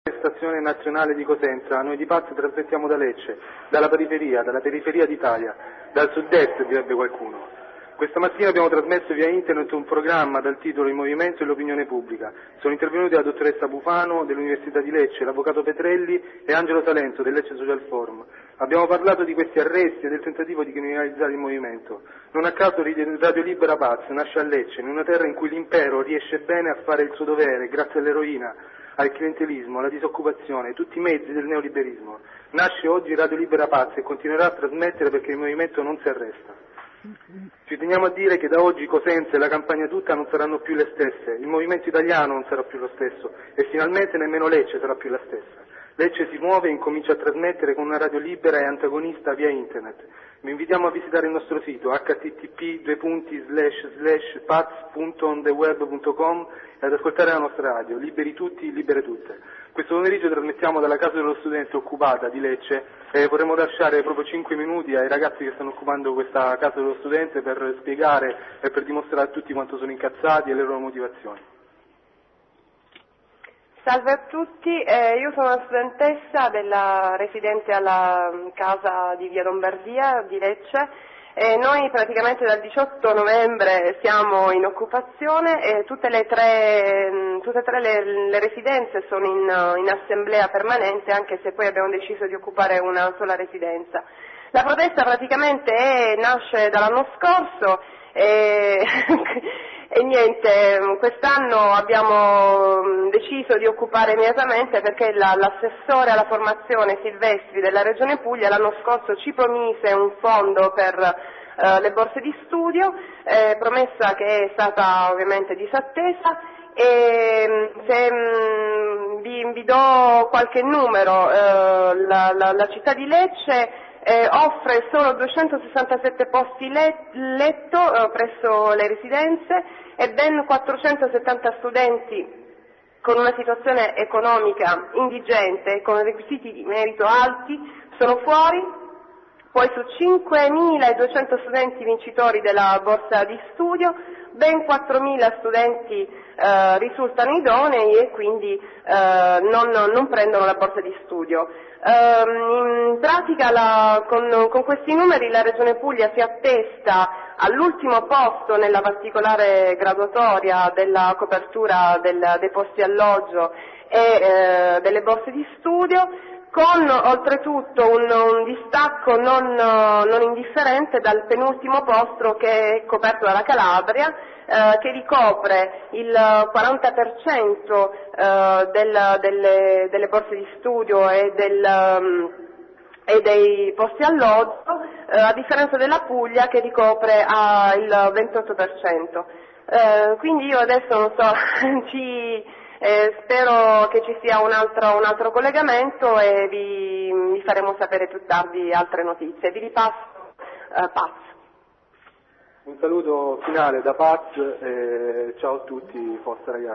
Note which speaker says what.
Speaker 1: Stazione nazionale di Cosenza, noi di Paz trasmettiamo da Lecce, dalla periferia d'Italia, dal sud-est direbbe qualcuno. Questa mattina abbiamo trasmesso via internet un programma dal titolo Il movimento e l'opinione pubblica. Sono intervenuti la dottoressa Bufano dell'Università di Lecce, l'avvocato Petrelli e Angelo Salento del Lecce Social Forum. Abbiamo parlato di questi arresti e del tentativo di criminalizzare il movimento. Non a caso Radio Libera Paz nasce a Lecce, in una terra in cui l'impero riesce bene a fare il suo dovere grazie all'eroina, al clientelismo, alla disoccupazione, tutti i mezzi del neoliberismo. Nasce oggi Radio Libera Paz e continuerà a trasmettere perché il movimento non si arresta. Ci teniamo a dire che da oggi Cosenza e la Campania tutta non saranno più le stesse, il movimento italiano non sarà più lo stesso e finalmente nemmeno Lecce sarà più la stessa. Lecce si muove e incomincia a trasmettere con una radio libera e antagonista via internet. Vi invitiamo a visitare il nostro sito http://paz.ondeweb.com e ad ascoltare la nostra radio, liberi tutti, libere tutte. Questo pomeriggio trasmettiamo dalla casa dello studente occupata di Lecce e vorremmo lasciare proprio 5 minuti ai ragazzi che stanno occupando questa casa dello studente per spiegare e per dimostrare a tutti quanto sono incazzati e le loro motivazioni.
Speaker 2: Salve a tutti, io sono una studentessa residente alla casa di via Lombardia di Lecce e noi praticamente dal 18 novembre siamo in occupazione e tutte e tre le residenze sono in assemblea permanente, anche se poi abbiamo deciso di occupare una sola residenza. La protesta praticamente nasce dall'anno scorso e niente, quest'anno abbiamo deciso di occupare immediatamente perché l'assessore alla formazione Silvestri della Regione Puglia l'anno scorso ci promise un fondo per le borse di studio, promessa che è stata ovviamente disattesa e se vi do qualche numero, la città di Lecce offre solo 267 posti letto presso le residenze e ben 470 studenti con una situazione economica indigente e con requisiti di merito alti sono fuori. Poi su 5.200 studenti vincitori della borsa di studio, ben 4.000 studenti risultano idonei e quindi non prendono la borsa di studio. In pratica con questi numeri la Regione Puglia si attesta all'ultimo posto nella particolare graduatoria della copertura dei posti alloggio e delle borse di studio, con oltretutto un distacco non indifferente dal penultimo posto che è coperto dalla Calabria, che ricopre il 40% delle borse di studio e dei posti alloggio, a differenza della Puglia che ricopre il 28%. Quindi io adesso non so, spero che ci sia un altro collegamento e vi faremo sapere più tardi altre notizie. Vi ripasso Paz.
Speaker 1: Un saluto finale da Paz e ciao a tutti, forza ragazzi.